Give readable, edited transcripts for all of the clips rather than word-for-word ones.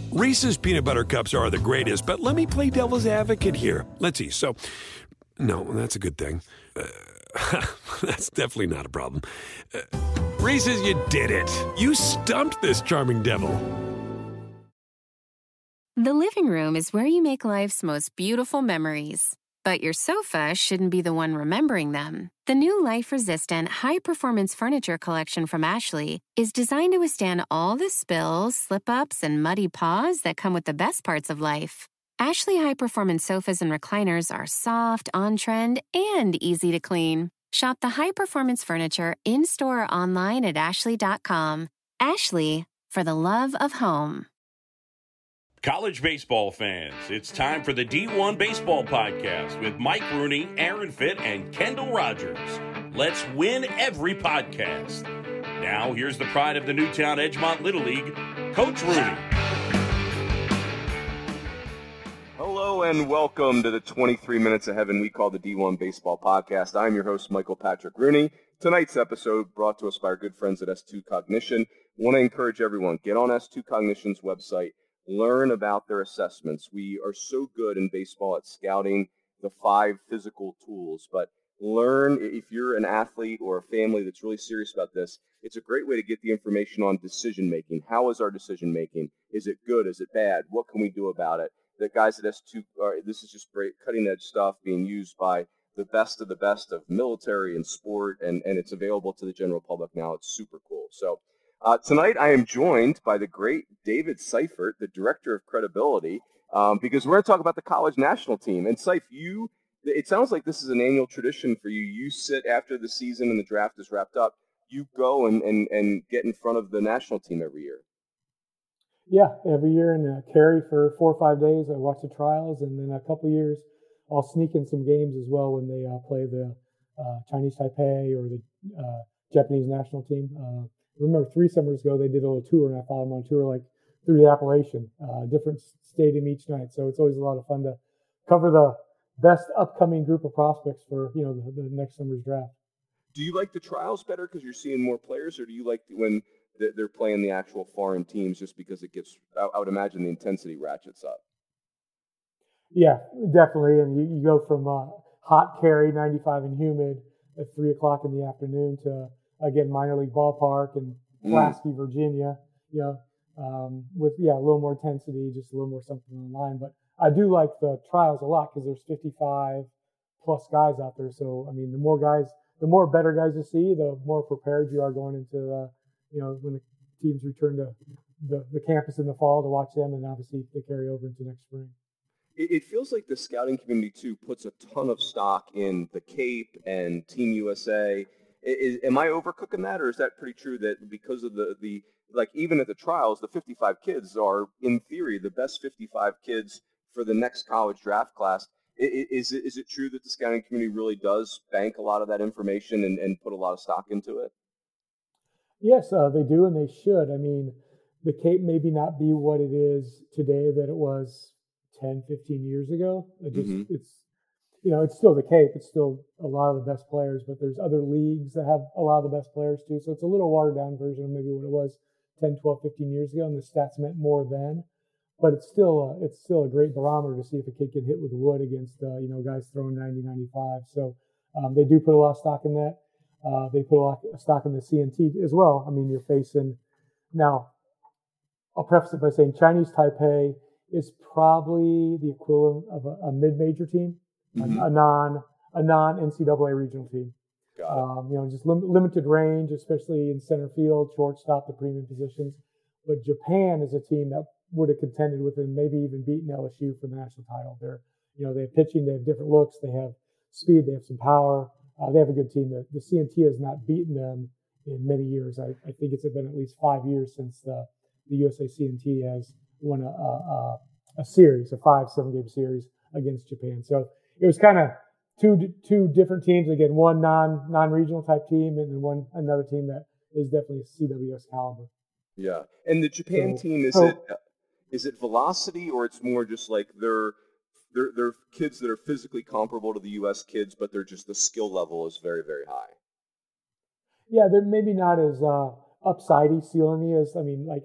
Reese's Peanut Butter Cups are the greatest, but let me play devil's advocate here. Let's see. So, no, that's a good thing. That's definitely not a problem. Reese's, you did it. You stumped this charming devil. The living room is where you make life's most beautiful memories. But your sofa shouldn't be the one remembering them. The new life-resistant, high-performance furniture collection from Ashley is designed to withstand all the spills, slip-ups, and muddy paws that come with the best parts of life. Ashley high-performance sofas and recliners are soft, on-trend, and easy to clean. Shop the high-performance furniture in-store or online at ashley.com. Ashley, for the love of home. College baseball fans, it's time for the D1 Baseball Podcast with Mike Rooney, Aaron Fitt, and Kendall Rogers. Let's win every podcast. Now, here's the pride of the Newtown Edgemont Little League, Coach Rooney. Hello and welcome to the 23 Minutes of Heaven we call the D1 Baseball Podcast. I'm your host, Michael Patrick Rooney. Tonight's episode brought to us by our good friends at S2 Cognition. I want to encourage everyone, get on S2 Cognition's website. Learn about their assessments. We are so good in baseball at scouting the 5 physical tools, but learn, if you're an athlete or a family that's really serious about this, it's a great way to get the information on decision making. How is our decision making? Is it good? Is it bad? What can we do about it? The guys at S2, this is just great cutting edge stuff being used by the best of military and sport, and it's available to the general public now. It's super cool. So tonight, I am joined by the great David Seifert, the Director of Credibility, because we're going to talk about the college national team. And Seif, it sounds like this is an annual tradition for you. You sit after the season and the draft is wrapped up. You go and get in front of the national team every year. Yeah, every year in Cary for 4 or 5 days. I watch the trials, and then a couple of years I'll sneak in some games as well when they play the Chinese Taipei or the Japanese national team. Remember 3 summers ago, they did a little tour, and I followed them on tour like through the Appalachian, different stadium each night. So it's always a lot of fun to cover the best upcoming group of prospects for, the next summer's draft. Do you like the trials better because you're seeing more players, or do you like when they're playing the actual foreign teams just because it gets, I would imagine the intensity ratchets up? Yeah, definitely. And you go from hot Cary, 95 and humid at 3 o'clock in the afternoon to, again, minor league ballpark in Pulaski, Virginia, with a little more intensity, just a little more something on the line. But I do like the trials a lot because there's 55 plus guys out there. So, I mean, the more better guys you see, the more prepared you are going into when the teams return to the campus in the fall to watch them, and obviously they carry over into next spring. It feels like the scouting community too puts a ton of stock in the Cape and Team USA. Am I overcooking that, or is that pretty true that because of the even at the trials, the 55 kids are, in theory, the best 55 kids for the next college draft class? Is it true that the scouting community really does bank a lot of that information and put a lot of stock into it? Yes, they do, and they should. I mean, the Cape maybe not be what it is today that it was 10, 15 years ago. It's still the Cape. It's still a lot of the best players, but there's other leagues that have a lot of the best players too. So it's a little watered down version of maybe what it was 10, 12, 15 years ago, and the stats meant more then. But it's still a great barometer to see if a kid can hit with wood against guys throwing 90, 95. So they do put a lot of stock in that. They put a lot of stock in the CNT as well. I mean, you're facing now. I'll preface it by saying Chinese Taipei is probably the equivalent of a mid-major team, a non-NCAA regional team. Just limited range, especially in center field, shortstop, the premium positions. But Japan is a team that would have contended with and maybe even beaten LSU for the national title. They have pitching, they have different looks, they have speed, they have some power. They have a good team. The CNT has not beaten them in many years. I think it's been at least 5 years since the USA CNT has won a series, a 5-7 game series against Japan. So it was kind of two different teams. Again, one non-regional type team, and then another team that is definitely a CWS caliber. Yeah, and the Japan team, is it velocity, or it's more just like they're kids that are physically comparable to the U.S. kids, but they're just the skill level is very, very high? Yeah, they're maybe not as upsidey, ceilingy as,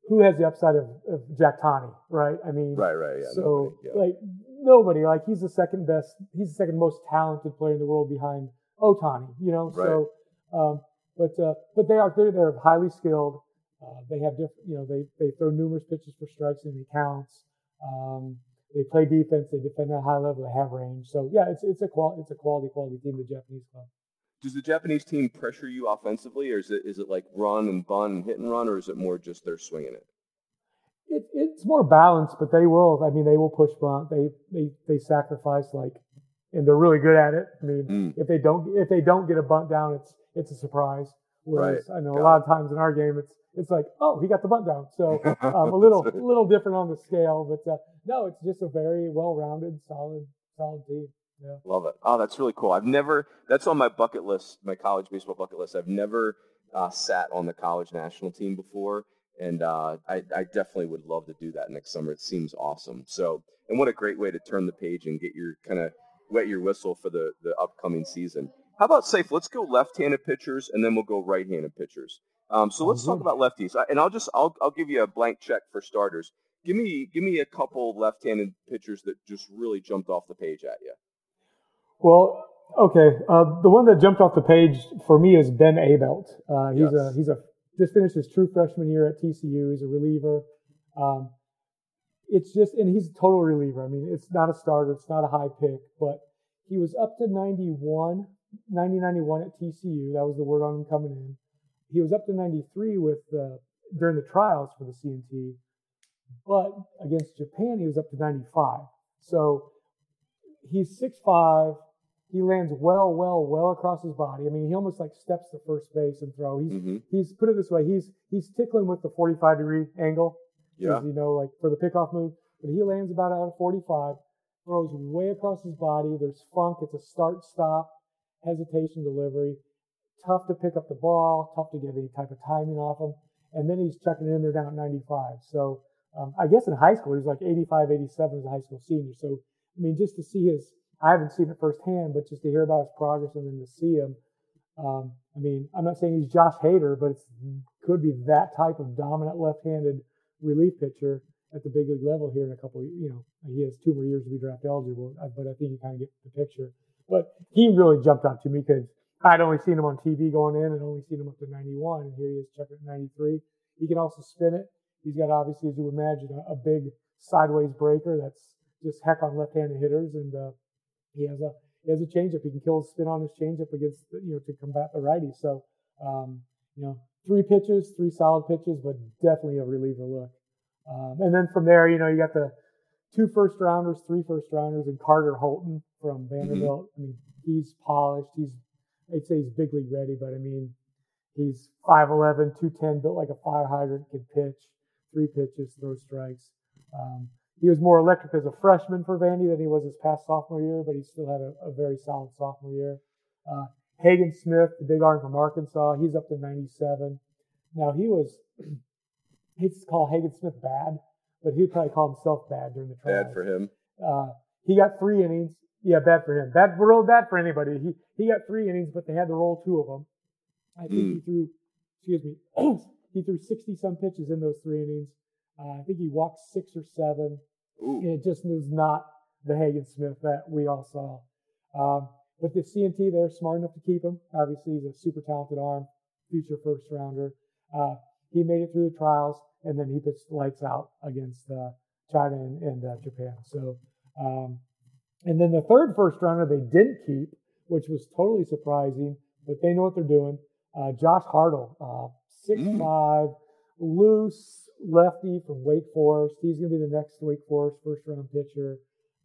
who has the upside of Jack Toney, right? I mean, right, yeah. So nobody, like he's the second most talented player in the world behind Ohtani, Right. So, but they're highly skilled. They have different, they throw numerous pitches for strikes and it counts. They play defense. They defend at a high level. They have range. So yeah, it's a quality team, the Japanese club. Does the Japanese team pressure you offensively, or is it like run and bunt and hit and run, or is it more just they're swinging it? It's more balanced, but they will. I mean, they will push bunt. They sacrifice and they're really good at it. I mean, if they don't get a bunt down, it's a surprise. Whereas I know a lot of times in our game, it's like, oh, he got the bunt down. So a little different on the scale, but no, it's just a very well-rounded, solid team. Yeah. Love it. Oh, that's really cool. That's on my bucket list, my college baseball bucket list. I've never sat on the college national team before, and I definitely would love to do that next summer. It seems awesome. So, and what a great way to turn the page and get your kind of wet your whistle for the upcoming season. How about Saif? Let's go left-handed pitchers, and then we'll go right-handed pitchers. So let's talk about lefties, and I'll give you a blank check for starters. Give me a couple left-handed pitchers that just really jumped off the page at you. Well, okay. The one that jumped off the page for me is Ben Abelt. He's just finished his true freshman year at TCU. He's a reliever. And he's a total reliever. I mean, it's not a starter. It's not a high pick, but he was up to 91 at TCU. That was the word on him coming in. He was up to 93 during the trials for the CNT, but against Japan, he was up to 95. So he's 6'5". He lands well across his body. I mean, he almost steps to first base and throw. He's put it this way. He's tickling with the 45-degree angle. Yeah. For the pickoff move. But he lands about out of 45, throws way across his body. There's funk. It's a start-stop, hesitation delivery. Tough to pick up the ball. Tough to get any type of timing off him. And then he's chucking it in there down at 95. So I guess in high school, he was like 85, 87 as a high school senior. So, I mean, just to see I haven't seen it firsthand, but just to hear about his progress and then to see him, I mean, I'm not saying he's Josh Hader, but it could be that type of dominant left-handed relief pitcher at the big league level here in a couple of, he has 2 more years to be draft eligible, but I think you kind of get the picture. But he really jumped out to me because I'd only seen him on TV going in and only seen him up to 91, and here he is checking at 93. He can also spin it. He's got, obviously, as you would imagine, a big sideways breaker that's just heck on left-handed hitters, and he has a changeup. He can kill his spin on his changeup against, to combat the righty. So, 3 pitches, 3 solid pitches, but definitely a reliever look. And then from there, you got the 2 first-rounders, 3 first-rounders, and Carter Holton from Vanderbilt. I mean, he's polished. I'd say he's big league ready, but I mean, he's 5'11", 210, built like a fire hydrant, can pitch, 3 pitches, throw strikes. He was more electric as a freshman for Vandy than he was his past sophomore year, but he still had a very solid sophomore year. Hagen Smith, the big arm from Arkansas, he's up to 97. Now, he'd call Hagen Smith bad, but he'd probably call himself bad during the trials. Bad for him. He got 3 innings. Yeah, bad for him. Real bad for anybody. He got 3 innings, but they had to roll 2 of them. I think he threw 60-some pitches in those 3 innings. I think he walked 6 or 7. Ooh. And it just was not the Hagen Smith that we all saw. But the CNT, they're smart enough to keep him. Obviously, he's a super talented arm, future first-rounder. He made it through the trials, and then he pitched lights out against China and Japan. So, and then the third first-rounder they didn't keep, which was totally surprising, but they know what they're doing. Josh Hartle, 6'5", loose lefty from Wake Forest. He's going to be the next Wake Forest first-round pitcher.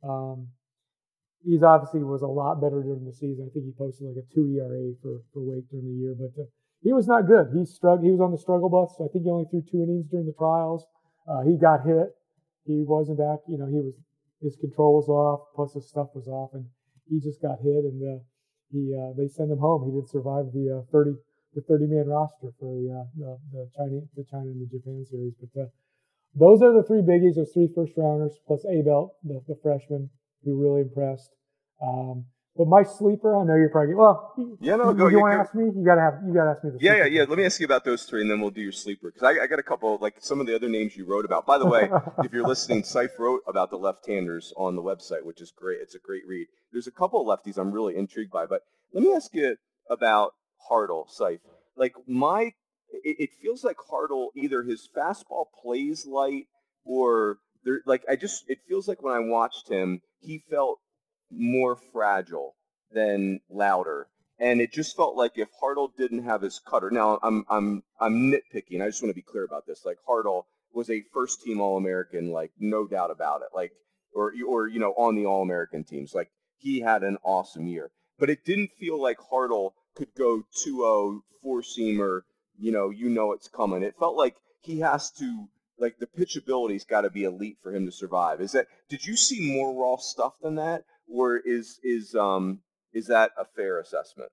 He's obviously was a lot better during the season. I think he posted like a 2 ERA for Wake during the year, but he was not good. He was on the struggle bus. So I think he only threw 2 innings during the trials. He got hit. He wasn't his control was off, plus his stuff was off, and he just got hit, and they sent him home. He didn't survive the 30-man roster for the China and the Japan series. But those are the 3 biggies, those 3 first-rounders, plus Abelt, the freshman, who really impressed. But my sleeper, I know you're probably go. Yeah, no, go. You want to ask me? You gotta ask me the sleeper. Yeah. Let me ask you about those three, and then we'll do your sleeper. Because I got a couple, like some of the other names you wrote about. By the way, if you're listening, Seif wrote about the left-handers on the website, which is great. It's a great read. There's a couple of lefties I'm really intrigued by, but let me ask you about Hartle, Seif. Like it feels like Hartle, either his fastball plays light, or it feels like when I watched him, he felt more fragile than Lauder, and it just felt like if Hartle didn't have his cutter. Now I'm nitpicking. I just want to be clear about this. Like Hartle was a first-team All-American, like no doubt about it. Like or on the All-American teams. Like he had an awesome year, but it didn't feel like Hartle could go 2-0 four-seamer. It's coming. It felt like he has to. Like the pitchability's got to be elite for him to survive. Did you see more raw stuff than that, or is that a fair assessment?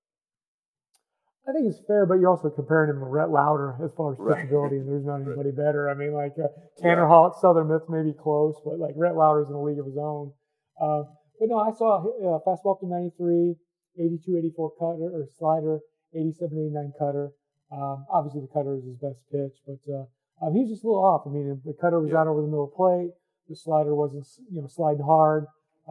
I think it's fair, but you're also comparing him to Rhett Lauder as far as pitchability, and there's not anybody better. I mean, like Tanner Hall at Southern Miss may be close, but like Rhett Lauder's in a league of his own. But no, I saw fastball up to 93, 82, 84 cutter or slider, 87, 89 cutter. Obviously, the cutter is his best pitch, but he was just a little off. I mean, the cutter was out over the middle of the plate. The slider wasn't, sliding hard,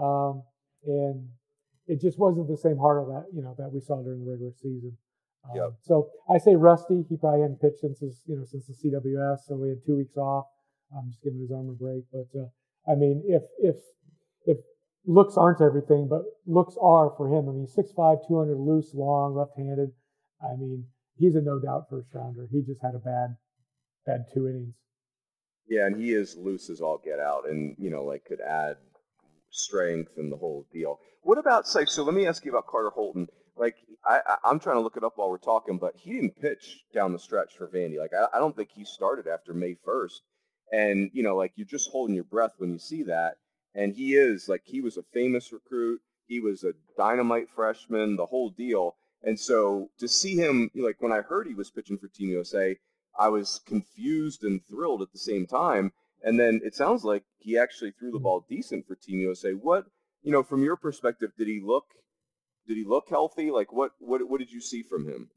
and it just wasn't the same Hartle that we saw during the regular season. So I say rusty. He probably hadn't pitched since the CWS, so we had 2 weeks off. Just giving his arm a break. But I mean, if looks aren't everything, but looks are for him. I mean, 6'5", 200 loose, long, left-handed. I mean, he's a no doubt first rounder. He just had a bad 2 innings. Yeah, and he is loose as all get out, and could add strength and the whole deal. What about Seif? So let me ask you about Carter Holton. Like I'm trying to look it up while we're talking, but he didn't pitch down the stretch for Vandy. Like I don't think he started after May 1st, and you're just holding your breath when you see that. And he was a famous recruit. He was a dynamite freshman, the whole deal. And so to see him, when I heard he was pitching for Team USA, I was confused and thrilled at the same time. And then it sounds like he actually threw the ball decent for Team USA. What, from your perspective, did he look healthy? Like what did you see from him?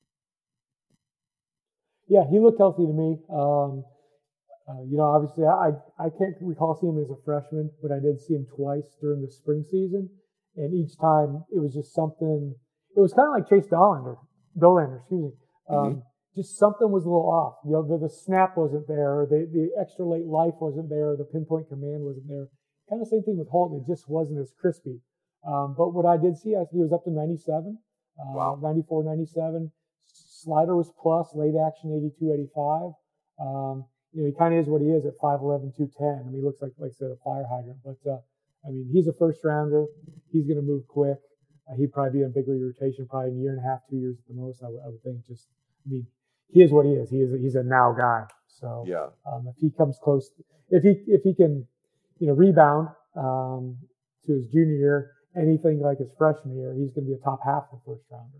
Yeah, he looked healthy to me. Obviously I can't recall seeing him as a freshman, but I did see him twice during the spring season. And each time it was just something, it was kind of like Chase Dollander, excuse me. Just something was a little off. The snap wasn't there. The extra late life wasn't there. The pinpoint command wasn't there. Kind of same thing with Holton. It just wasn't as crispy. But what I did see, he was up to 97, 94, 97. Slider was plus, late action 82, 85. He kind of is what he is at 5'11", 210. I mean, he looks like I said, a fire hydrant. But, he's a first rounder. He's going to move quick. He'd probably be in a big league rotation, probably in a year and a half, 2 years at the most, I would think. He is what he is. He's a now guy. So if he comes close, if he can, rebound to his junior year, anything like his freshman year, he's going to be a top half of the first rounder.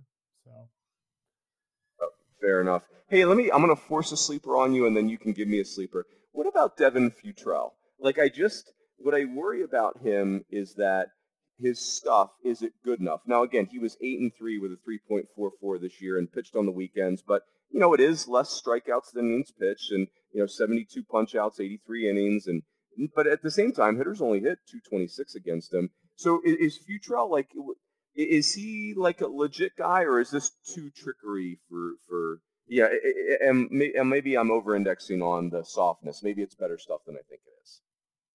So fair enough. Hey, I'm going to force a sleeper on you, and then you can give me a sleeper. What about Devin Futrell? What I worry about him is that his stuff isn't good enough. Now, again, he was 8-3 with a 3.44 this year and pitched on the weekends, but it is less strikeouts than innings pitched, and 72 punch-outs, 83 innings, but at the same time, hitters only hit 226 against him. So is Futrell is he like a legit guy, or is this too trickery for? Yeah, and maybe I'm over-indexing on the softness. Maybe it's better stuff than I think it is.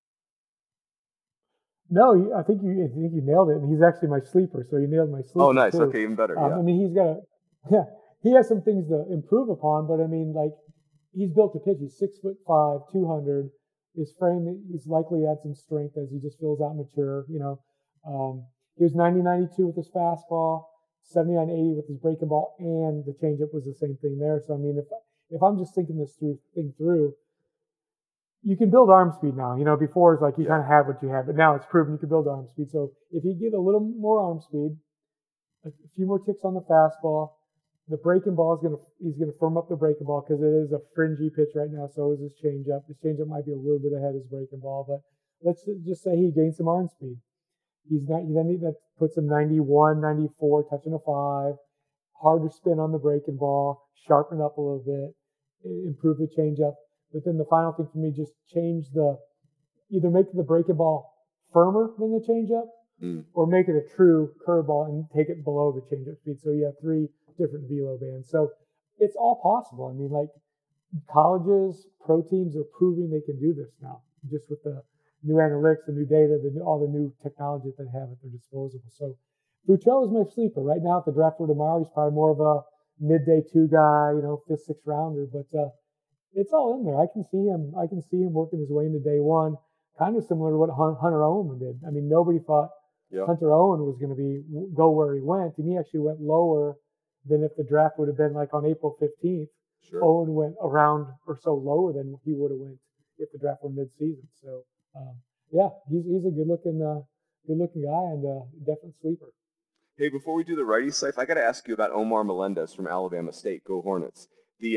No, I think you nailed it, and he's actually my sleeper. So you nailed my sleeper. Oh, nice. Too. Okay, even better. Yeah. He has some things to improve upon, but he's built to pitch. He's 6'5", 200. His frame, he's likely had some strength as he just feels out mature. He was 90-92 with his fastball, 79-80 with his breaking ball, and the changeup was the same thing there. So if I'm just thinking this thing through, you can build arm speed now. Before it's like you kind of had what you had, but now it's proven you can build arm speed. So if you get a little more arm speed, a few more ticks on the fastball, the breaking ball he's gonna firm up the breaking ball because it is a fringy pitch right now. So is his changeup. His changeup might be a little bit ahead of his breaking ball, but let's just say he gained some arm speed. That puts him 91, 94, touching a 5, harder spin on the breaking ball, sharpen up a little bit, improve the changeup. But then the final thing for me, just either make the breaking ball firmer than the changeup, or make it a true curveball and take it below the changeup speed. So you have 3 different velo bands. So it's all possible. I mean, like colleges, pro teams are proving they can do this now, just with the new analytics, the new data, all the new technology that they have at their disposal. So Buechele is my sleeper. Right now, if the draft were tomorrow, he's probably more of a midday 2 guy, 5th, 6th rounder. But it's all in there. I can see him working his way into day 1, kind of similar to what Hunter Owen did. I mean, nobody thought Hunter Owen was going to go where he went, and he actually went lower than if the draft would have been like on April 15th. Sure. Owen went around or so lower than he would have went if the draft were mid-season. So, he's a good-looking guy and a definite sleeper. Hey, before we do the righty Seif, I got to ask you about Omar Melendez from Alabama State. Go Hornets.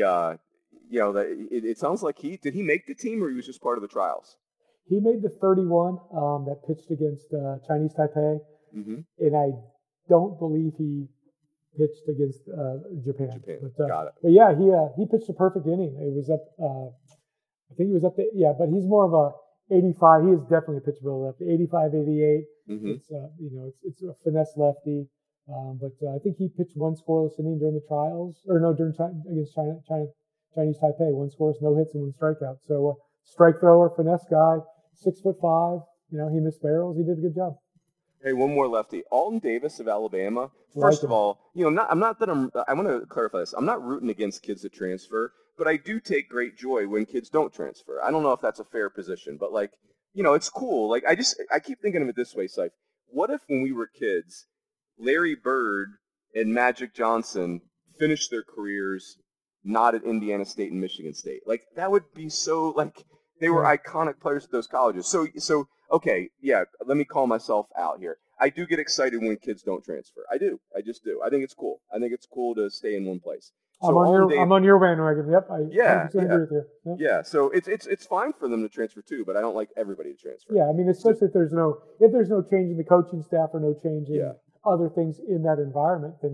It sounds like did he make the team or he was just part of the trials? He made the 31 that pitched against Chinese Taipei, and I don't believe he pitched against Japan. But, got it. But yeah, he pitched a perfect inning. It was up. I think he was up to but he's more of a 85. He is definitely a pitchable lefty. 85, 88. It's a finesse lefty. But I think he pitched 1 scoreless inning during the trials, against Chinese Taipei. 1 scoreless, no hits and 1 strikeout. So strike thrower, finesse guy, 6'5". He missed barrels. He did a good job. Hey, one more lefty. Alton Davis of Alabama. First of all, I want to clarify this. I'm not rooting against kids that transfer, but I do take great joy when kids don't transfer. I don't know if that's a fair position, but it's cool. I keep thinking of it this way, Seif. What if when we were kids, Larry Bird and Magic Johnson finished their careers not at Indiana State and Michigan State? That would be so, they were iconic players at those colleges. So okay, yeah, let me call myself out here. I do get excited when kids don't transfer. I do. I just do. I think it's cool. I think it's cool to stay in one place. So I'm on your bandwagon. Yep. I agree with you. Yep. Yeah. So it's fine for them to transfer too, but I don't like everybody to transfer. Yeah. I mean, especially if there's no change in the coaching staff or no change in other things in that environment, then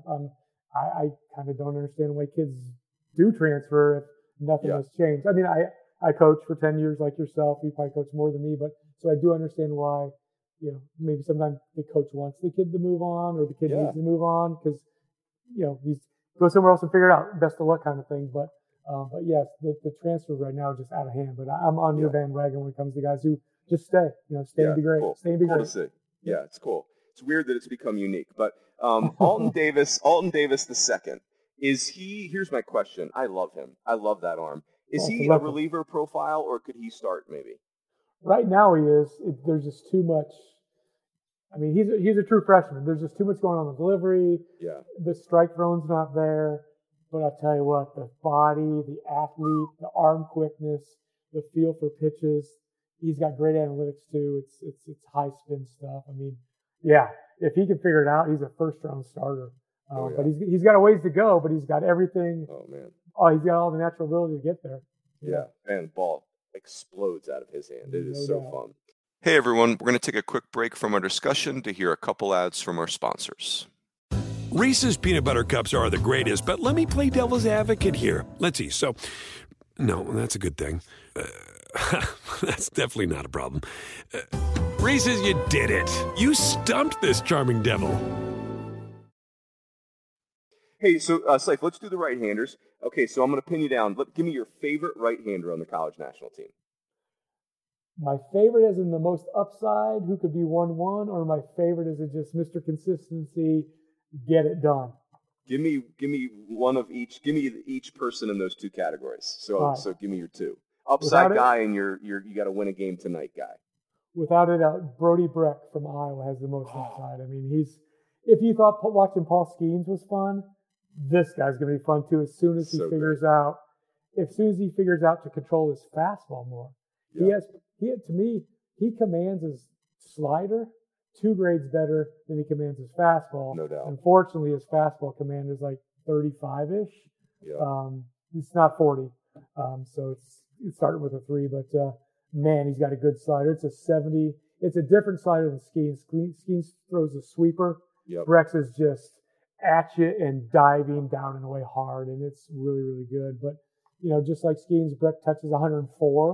I kind of don't understand why kids do transfer if nothing has changed. I mean, I coached for 10 years like yourself. You probably coach more than me, but so I do understand why, maybe sometimes the coach wants the kid to move on or the kid needs to move on because, he's go somewhere else and figure it out. Best of luck kind of thing. But yes, the transfer right now is just out of hand. But I'm on your bandwagon when it comes to guys who just stay, stay and be great. Cool. Stay and be cool great. To see. Yeah, it's cool. It's weird that it's become unique. But Alton Davis II, here's my question. I love him. I love that arm. Is he a reliever profile or could he start maybe? Right now he is. There's just too much. I mean, he's a true freshman. There's just too much going on in the delivery. Yeah. The strike thrown's not there. But I'll tell you what, the body, the athlete, the arm quickness, the feel for pitches. He's got great analytics too. It's high spin stuff. I mean, yeah, if he can figure it out, he's a first round starter. But he's got a ways to go, but he's got everything. Oh man. Oh, he's got all the natural ability to get there. Yeah. And the ball explodes out of his hand. It is so fun. Hey everyone, we're going to take a quick break from our discussion to hear a couple ads from our sponsors. Reese's peanut butter cups are the greatest, but let me play devil's advocate here. Let's see. So, no, that's a good thing. That's definitely not a problem. Reese's, you did it. You stumped this charming devil. Hey, so Seif, let's do the right-handers. Okay, so I'm going to pin you down. Give me your favorite right-hander on the college national team. My favorite is in the most upside, who could be 1-1, or my favorite is just Mr. Consistency, get it done. Give me one of each. Give me each person in those 2 categories. So give me your 2. Upside guy and you got to win a game tonight guy. Without a doubt, Brody Breck from Iowa has the most upside. I mean, if you thought watching Paul Skeens was fun, this guy's going to be fun too. As soon as he figures out to control his fastball more, he commands his slider 2 grades better than he commands his fastball. No doubt. Unfortunately, his fastball command is like 35-ish. Yeah. It's not 40. So it's starting with a 3, but man, he's got a good slider. It's a 70. it's a different slider than Skeens. Skeens throws a sweeper. Yep. Breck's is just at you and diving down and away hard, and it's really, really good. But, just like Skeens, Breck touches 104.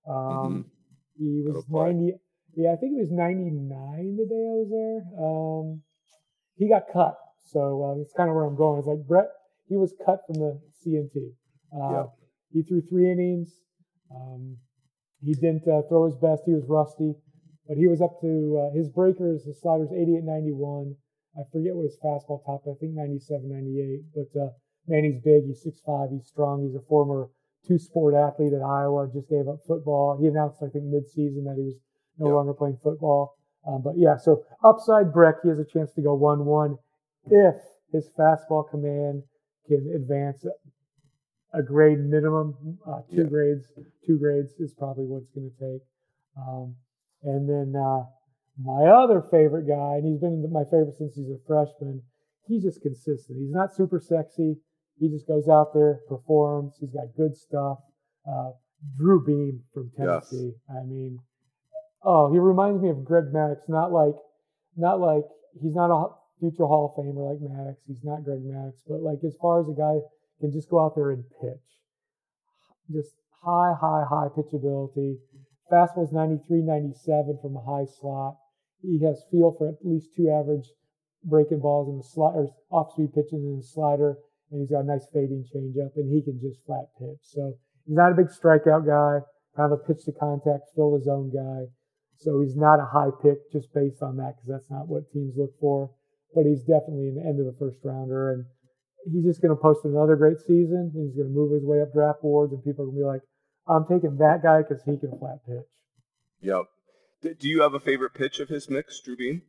He was 90. Yeah, I think it was 99 the day I was there. He got cut. So that's kind of where I'm going. It's like Brett, he was cut from the CNT. He threw 3 innings. He didn't throw his best. He was rusty. But he was up to his breakers, his sliders, 88, 91. I forget what his fastball topped. I think 97, 98. But, man, he's big. He's 6'5". He's strong. He's a former 2-sport athlete at Iowa. Just gave up football. He announced, I think, mid-season that he was no longer playing football. So upside Breck, he has a chance to go 1-1 if his fastball command can advance a grade minimum. Two grades is probably what it's going to take. And then my other favorite guy, and he's been my favorite since he's a freshman, he's just consistent. He's not super sexy. He just goes out there, performs. He's got good stuff. Drew Beam from Tennessee. Yes. I mean, he reminds me of Greg Maddux. Not like he's not a future Hall of Famer like Maddux. He's not Greg Maddux, but like as far as a guy can just go out there and pitch, just high pitch ability. Fastball's 93, 97 from a high slot. He has feel for at least 2 average breaking balls in the slider, off-speed pitches in the slider, and he's got a nice fading changeup, and he can just flat pitch. So he's not a big strikeout guy, kind of a pitch to contact, fill the zone guy. So he's not a high pick just based on that, because that's not what teams look for. But he's definitely an end of the first rounder, and he's just going to post another great season. He's going to move his way up draft boards, and people are going to be like, I'm taking that guy because he can flat pitch. Yep. Do you have a favorite pitch of his mix, Drew Beam?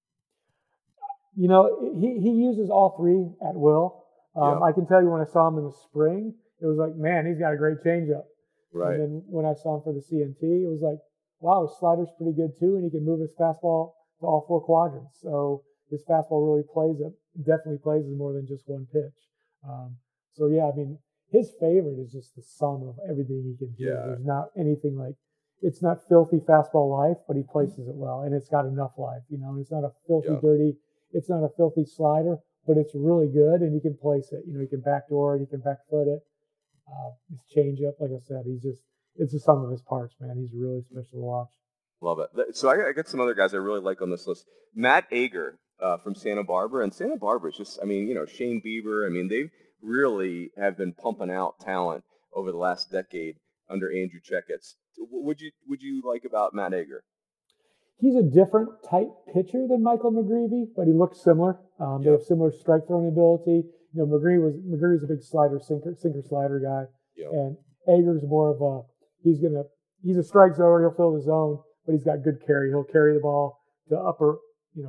He uses all 3 at will. I can tell you when I saw him in the spring, it was like, man, he's got a great changeup. Right. And then when I saw him for the CNT, it was like, wow, his slider's pretty good too, and he can move his fastball to all 4 quadrants. So his fastball really definitely plays more than just one pitch. His favorite is just the sum of everything he can do. Yeah. There's not anything like, it's not filthy fastball life, but he places it well, and it's got enough life, and it's not a filthy, dirty, it's not a filthy slider, but it's really good, and he can place it. He can backdoor it, he can back foot it. His changeup, like I said, it's the sum of his parts, man. He's really special to watch. Love it. So I got some other guys I really like on this list. Matt Ager from Santa Barbara, and Santa Barbara is just, Shane Bieber, they really have been pumping out talent over the last decade under Andrew Checketts. Would you like about Matt Ager? He's a different type pitcher than Michael McGreevy, but he looks similar. They have similar strike throwing ability. McGreevy's a big sinker slider guy, and Ager's more of he's a strike thrower. He'll fill the zone, but he's got good carry. He'll carry the ball to upper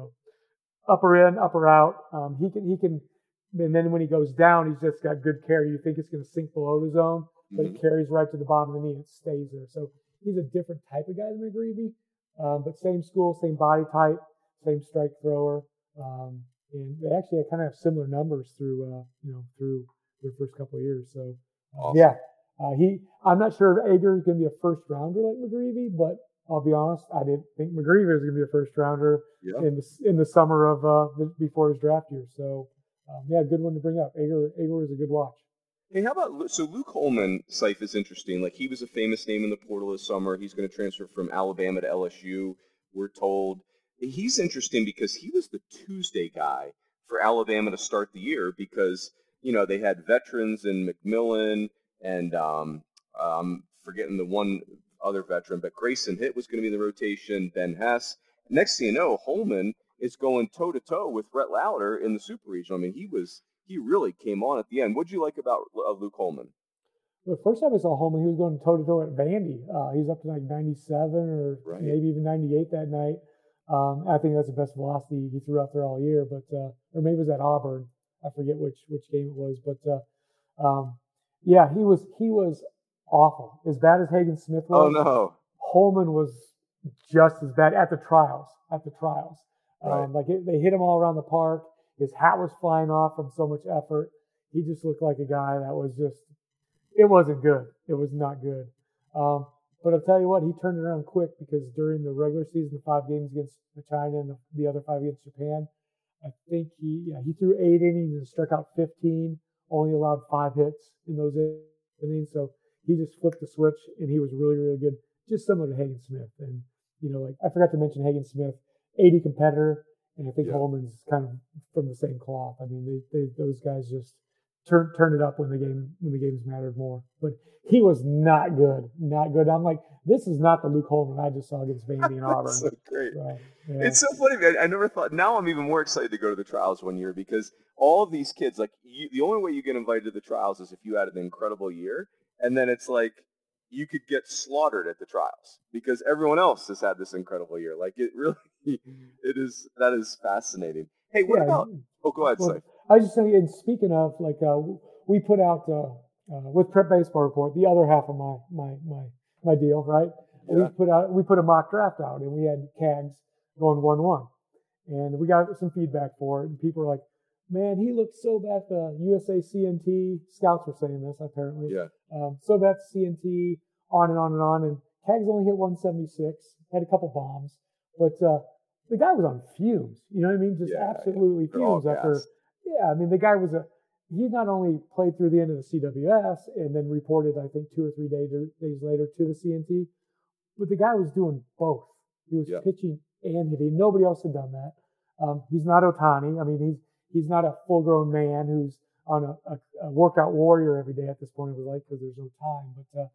in, upper out. He can, and then when he goes down, he's just got good carry. You think it's going to sink below the zone, but it carries right to the bottom of the knee and it stays there. So he's a different type of guy than McGreevy, but same school, same body type, same strike thrower. And they actually kind of have similar numbers through their first couple of years. So, awesome. I'm not sure if Ager is going to be a first rounder like McGreevy, but I'll be honest, I didn't think McGreevy was going to be a first rounder in the summer of before his draft year. So, good one to bring up. Ager is a good watch. Hey, how about Luke Holman? Sife is interesting. Like, he was a famous name in the portal this summer. He's going to transfer from Alabama to LSU, we're told. He's interesting because he was the Tuesday guy for Alabama to start the year because, they had veterans in McMillan and I'm forgetting the one other veteran, but Grayson Hitt was going to be in the rotation, Ben Hess. Next thing you know, Holman is going toe-to-toe with Brett Lauder in the Super Regional. He really came on at the end. What'd you like about Luke Holman? The first time I saw Holman, he was going toe-to-toe at Vandy. He's up to like 97 or maybe even 98 that night. I think that's the best velocity he threw out there all year. But or maybe it was at Auburn. I forget which game it was. But he was awful. As bad as Hagen Smith was. Oh no. Holman was just as bad at the trials. Right. They hit him all around the park. His hat was flying off from so much effort. He just looked like a guy that was it wasn't good. It was not good. But I'll tell you what, he turned it around quick because during the regular season, the 5 games against China and the other 5 against Japan, I think he threw 8 innings and struck out 15, only allowed 5 hits in those innings. So he just flipped the switch, and he was really, really good, just similar to Hagen Smith. And, like I forgot to mention Hagen Smith, 80 competitor, and I think Holman's kind of from the same cloth. I mean, those guys just turned it up when the games mattered more. But he was not good. I'm like, this is not the Luke Holman I just saw against Vandy and Auburn. That's so great. Right. Yeah. It's so funny, man. I never thought. Now I'm even more excited to go to the trials one year because all of these kids, like, the only way you get invited to the trials is if you had an incredible year, and then it's like you could get slaughtered at the trials because everyone else has had this incredible year. Like, it really, that is fascinating. Hey, what about? Oh, go ahead, Sif. I was just saying, and speaking of, like, we put out with Prep Baseball Report, the other half of my deal, right? Yeah. We put a mock draft out, and we had Cags going 1-1, and we got some feedback for it, and people were like, "Man, he looked so bad." The USA CNT scouts were saying this apparently. Yeah. So bad CNT, on and on and on, and Cags only hit 176, had a couple bombs, but the guy was on fumes. You know what I mean? Just absolutely fumes after. Yeah, I mean, the guy he not only played through the end of the CWS and then reported, I think, 2 or 3 days later to the CNT, but the guy was doing both. He was pitching and hitting. Nobody else had done that. He's not Ohtani. I mean, he's not a full-grown man who's on a workout warrior every day at this point of his life because there's no time.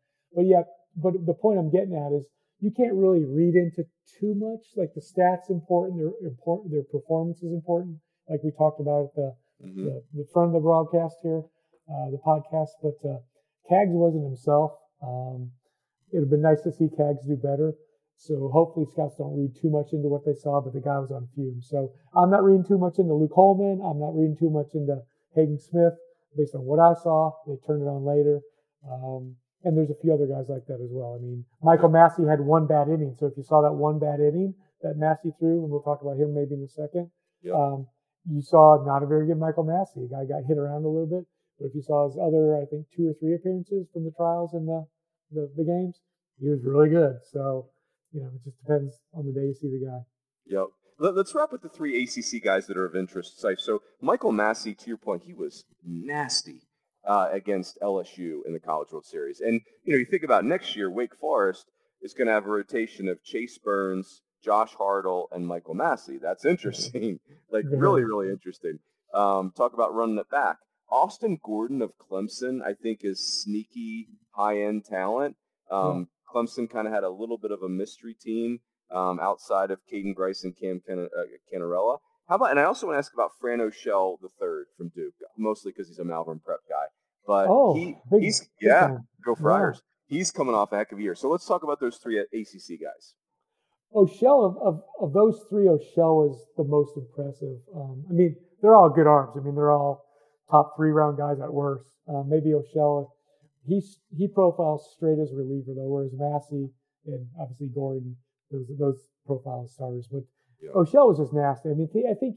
But the point I'm getting at is you can't really read into too much. Like, the stats important, their performance is important, like we talked about at the front of the broadcast here, the podcast. But Cags wasn't himself. It would have been nice to see Cags do better. So hopefully scouts don't read too much into what they saw, but the guy was on fumes. So I'm not reading too much into Luke Holman. I'm not reading too much into Hagen Smith based on what I saw. They turned it on later. And there's a few other guys like that as well. I mean, Michael Massey had 1 bad inning. So if you saw that 1 bad inning that Massey threw, and we'll talk about him maybe in a second, you saw not a very good Michael Massey. The guy got hit around a little bit. But if you saw his other, I think, 2 or 3 appearances from the trials and the games, he was really good. So, it just depends on the day you see the guy. Yep. Let's wrap with the 3 ACC guys that are of interest. So Michael Massey, to your point, he was nasty against LSU in the College World Series. And, you think about next year, Wake Forest is going to have a rotation of Chase Burns, Josh Hartle, and Michael Massey. That's interesting. Really, really interesting. Talk about running it back. Austin Gordon of Clemson, I think, is sneaky high-end talent. Clemson kind of had a little bit of a mystery team outside of Caden Grice and Cam Canarella. How about, and I also want to ask about Fran O'Shell III from Duke, mostly because he's a Malvern Prep guy. But he's go Friars. Yeah. He's coming off a heck of a year. So let's talk about those 3 ACC guys. O'Shell, of those 3, O'Shell is the most impressive. I mean, they're all good arms. I mean, they're all top 3-round guys at worst. Maybe O'Shell, he profiles straight as a reliever, though, whereas Massey and obviously Gordon, those profile starters. But O'Shell was just nasty. I mean, I think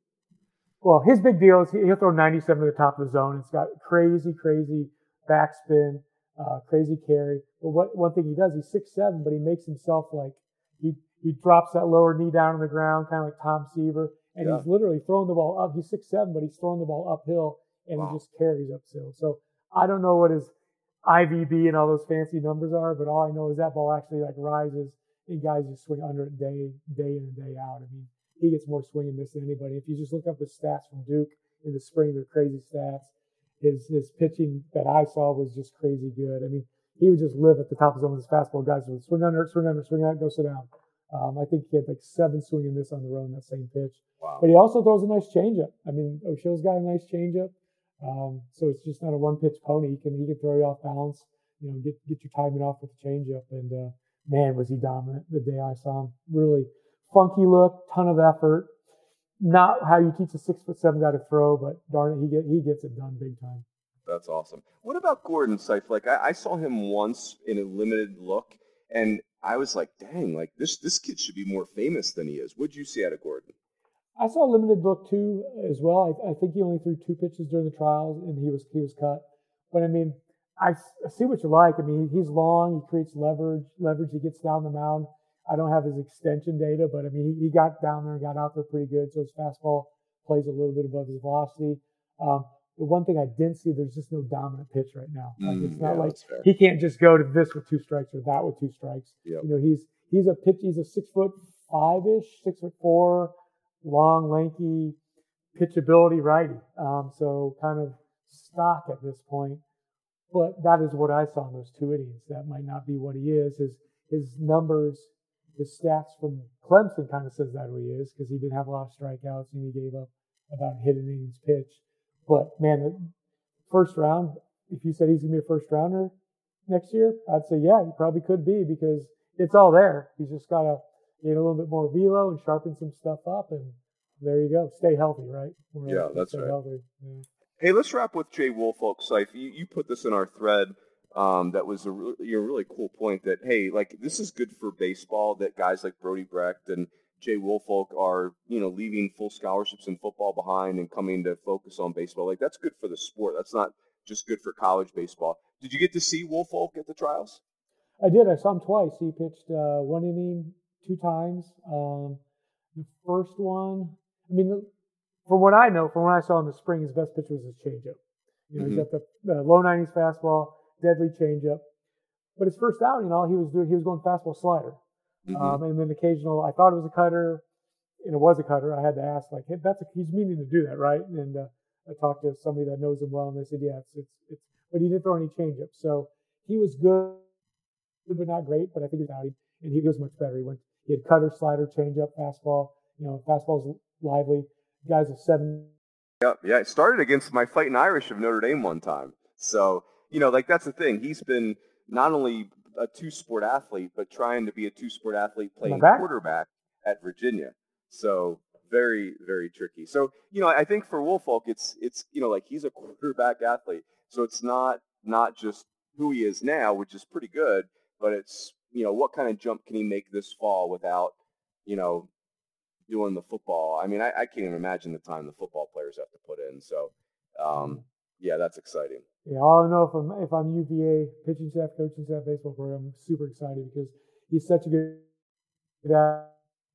his big deal is he'll throw 97 to the top of the zone. It's got crazy backspin, crazy carry. But one thing he does, he's 6'7", but he makes himself like he drops that lower knee down on the ground, kind of like Tom Seaver, and he's literally throwing the ball up. He's 6'7", but he's throwing the ball uphill, and he just carries uphill. So I don't know what his IVB and all those fancy numbers are, but all I know is that ball actually rises, and guys just swing under it day in and day out. I mean, he gets more swing and miss than anybody. If you just look up his stats from Duke in the spring, they're crazy stats. His pitching that I saw was just crazy good. I mean, he would just live at the top of his own. His fastball guys would swing under it, swing under it, swing out, go sit down. I think he had 7 swing and miss on the road in that same pitch. Wow. But he also throws a nice changeup. I mean, O'Shell's got a nice changeup. So it's just not a one-pitch pony. He can throw you off balance, get your timing off with the changeup. And man, was he dominant the day I saw him. Really funky look, ton of effort. Not how you teach a 6'7" guy to throw, but darn it, he gets it done big time. That's awesome. What about Gordon Seif? I saw him once in a limited look, and I was like, dang, this kid should be more famous than he is. What'd you see out of Gordon? I saw a limited look too as well. I think he only threw 2 pitches during the trials, and he was cut. But I mean, I see what you like. I mean, he's long. He creates leverage. He gets down the mound. I don't have his extension data, but I mean, he got down there and got out there pretty good. So his fastball plays a little bit above his velocity. The one thing I didn't see, there's just no dominant pitch right now. It's not like he can't just go to this with 2 strikes or that with 2 strikes. Yep. You know, he's a 6'5" 6'4", long, lanky, pitchability righty. So kind of stock at this point. But that is what I saw in those 2 innings. That might not be what he is. His numbers, his stats from Clemson kind of says that who he is, because he didn't have a lot of strikeouts and he gave up about hit an innings pitch. But man, the first round, if you said he's gonna be a first rounder next year, I'd say yeah, he probably could be, because it's all there. He's just gotta get a little bit more velo and sharpen some stuff up, and there you go. Stay healthy, right? That's right. Healthy. Yeah. Hey, let's wrap with Jay Woolfolk, Seif. You put this in our thread. That was a really cool point that, hey, like, this is good for baseball that guys like Brody Brecht and Jay Woolfolk are, leaving full scholarships in football behind and coming to focus on baseball. Like, that's good for the sport. That's not just good for college baseball. Did you get to see Woolfolk at the trials? I did. I saw him twice. He pitched 1 inning 2 times. The first one, I mean, from what I know, from what I saw in the spring, his best pitch was his changeup. He's got the low 90s fastball, deadly changeup. But his first out, he was going fastball slider. And then occasional, I thought it was a cutter, and it was a cutter. I had to ask, like, hey, he's meaning to do that, right? And I talked to somebody that knows him well, and they said, yeah, it's. But he didn't throw any changeup, so he was good, but not great. But I think he was out, and he was much better. He had cutter, slider, changeup, fastball. Fastball's lively. Guys are 7. Yeah. It started against my Fighting Irish of Notre Dame one time. So that's the thing. He's been not only a 2-sport athlete, but trying to be a 2-sport athlete playing quarterback at Virginia. So very, very tricky. So, I think for Woolfolk, it's like he's a quarterback athlete. So it's not just who he is now, which is pretty good, but it's, what kind of jump can he make this fall without, doing the football. I mean, I can't even imagine the time the football players have to put in. So, yeah, that's exciting. Yeah, I know if I'm UVA pitching staff, coaching staff, baseball program, I'm super excited because he's such a good guy.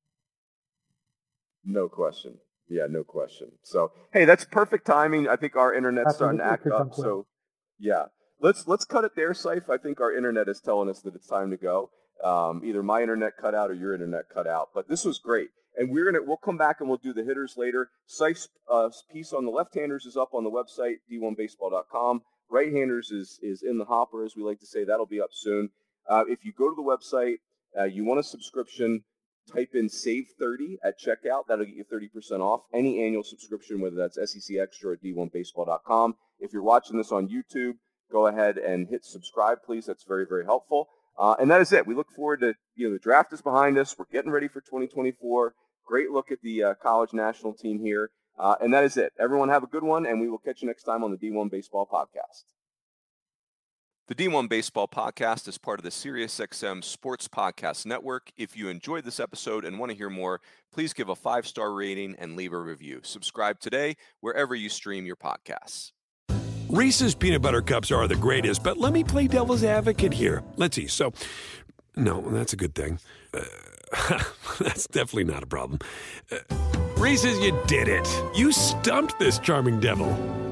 No question. Yeah, no question. So, hey, that's perfect timing. I think our internet's starting to act up. So, yeah, let's cut it there, Seif. I think our internet is telling us that it's time to go. Either my internet cut out or your internet cut out. But this was great. And we'll come back and we'll do the hitters later. Seif's piece on the left-handers is up on the website, d1baseball.com. Right-handers is in the hopper, as we like to say. That'll be up soon. If you go to the website, you want a subscription, type in SAVE30 at checkout. That'll get you 30% off any annual subscription, whether that's SEC Extra or d1baseball.com. If you're watching this on YouTube, go ahead and hit subscribe, please. That's very, very helpful. And that is it. We look forward to, the draft is behind us. We're getting ready for 2024. Great look at the college national team here. And that is it. Everyone have a good one, and we will catch you next time on the D1 Baseball Podcast. The D1 Baseball Podcast is part of the SiriusXM Sports Podcast Network. If you enjoyed this episode and want to hear more, please give a 5-star rating and leave a review. Subscribe today wherever you stream your podcasts. Reese's Peanut Butter Cups are the greatest, but let me play devil's advocate here. Let's see. So, no, that's a good thing. That's definitely not a problem. Reese's, you did it. You stumped this charming devil.